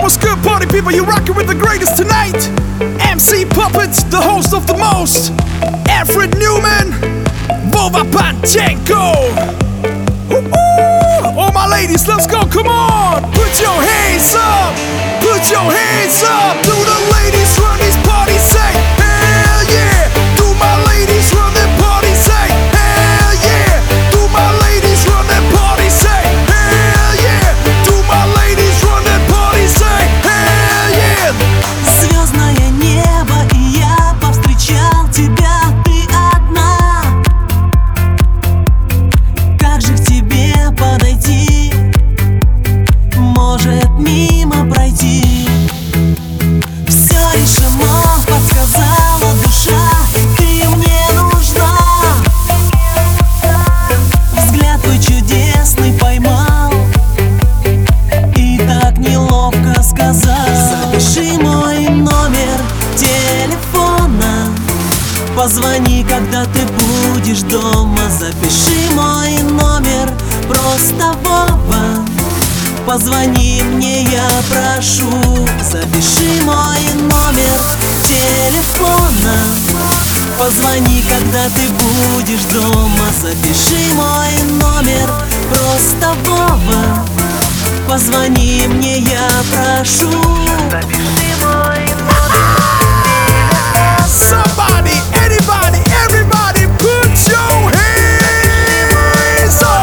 What's good, party people? You rockin' with the greatest tonight. MC Puppet, the host of the most. Alfred Newman, Vova Panchenko. All my ladies, let's go, come on. Put your hands up, put your hands up. Do the ladies run these parties, say hell yeah. Do my ladies run that party, say hell yeah. Do my ladies run that party, say hell yeah. Do my ladies run that party, say hell yeah. Звездное небо, и я повстречал тебя, ты одна. Как же к тебе подойти? Может, мимо пройти? Все решено, подсказала душа, ты мне нужна. Взгляд твой чудесный поймал и так неловко сказал. Запиши мой номер телефона, позвони, когда ты будешь дома. Запиши мой номер, просто Вова. Позвони мне, я прошу. Запиши мой номер телефона, позвони, когда ты будешь дома. Запиши мой номер, просто Вова. Позвони мне, я прошу. Запиши мой номер. Somebody, anybody, everybody, put your hands up.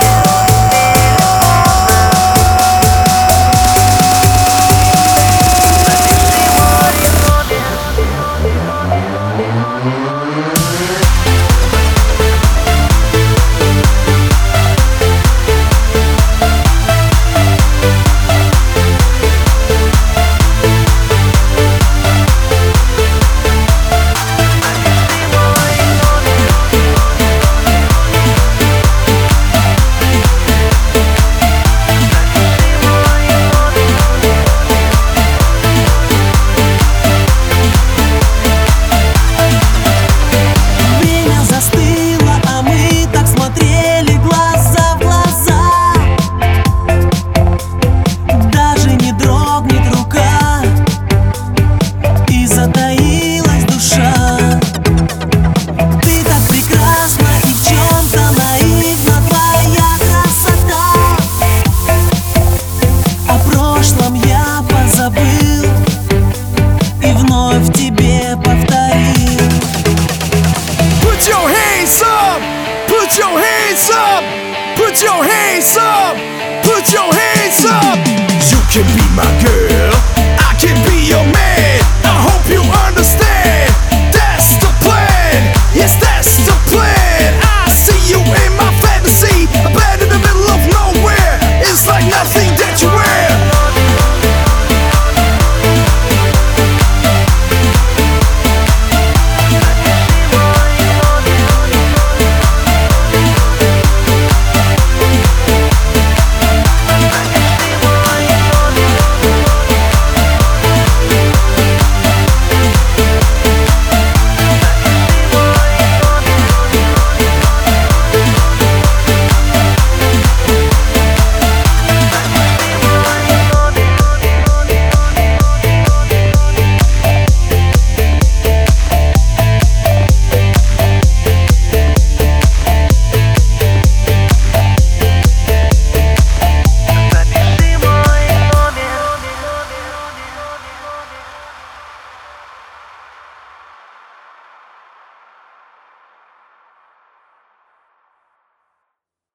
Put your hands up, put your hands up, put your hands up. You can be my girl.